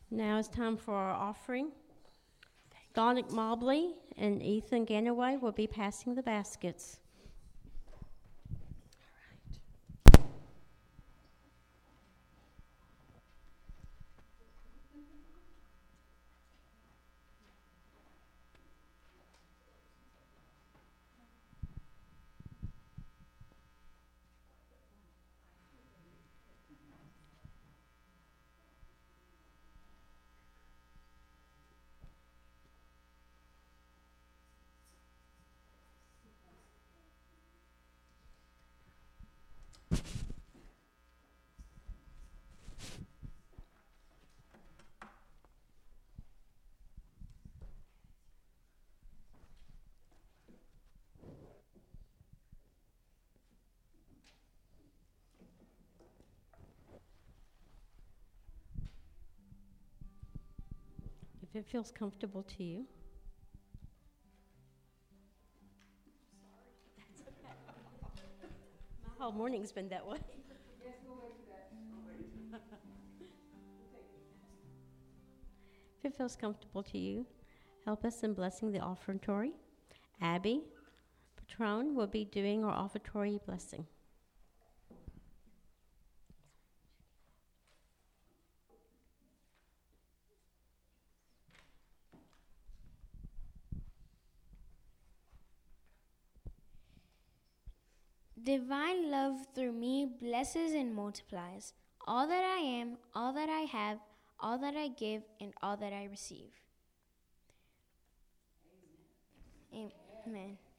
Now it's time for our offering. Dominic Mobley and Ethan Ganaway will be passing the baskets. If it feels comfortable to you. My whole morning's been that way. Yes, we'll wait for that. If it feels comfortable to you, help us in blessing the offertory. Abby Patron will be doing our offertory blessing. Divine love through me blesses and multiplies all that I am, all that I have, all that I give, and all that I receive. Amen. Amen.